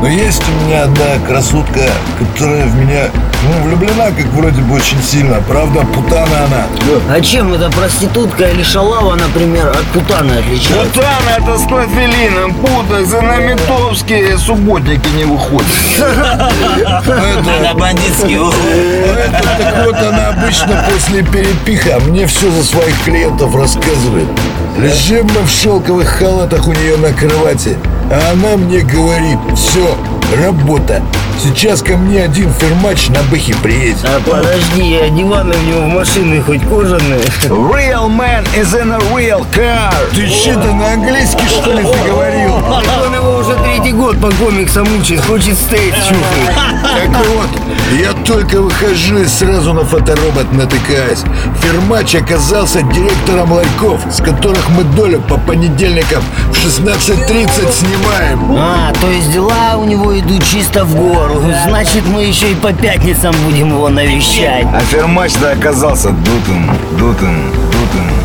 Но есть у меня одна красотка, которая в меня, влюблена, как вроде бы очень сильно. Правда, путана она. А чем эта проститутка или шалава, например, от путаны отличается? Путана — это с клофелином, путок, за намитовские субботники не выходят. На бандитский выходит. Так вот, она обычно после перепиха мне все за своих клиентов рассказывает. Лежим мы в шелковых халатах у нее на кровати, а она мне говорит: все, работа. Сейчас ко мне один фермач на бэхе приедет. А подожди, а диваны у него в машине хоть кожаные? Real man is in a real car. Ты что-то на английский, что ли, ты говорил? Так он его уже третий год по комиксам учит, хочет стейт чухнуть. Так вот, я только выхожу и сразу на фоторобот натыкаюсь. Фермач оказался директором ларьков, с которых мы долю по понедельникам в 16:30 снимаем. А, то есть дела у него идут чисто в гору. Значит, мы еще и по пятницам будем его навещать. А фермач-то оказался дутым.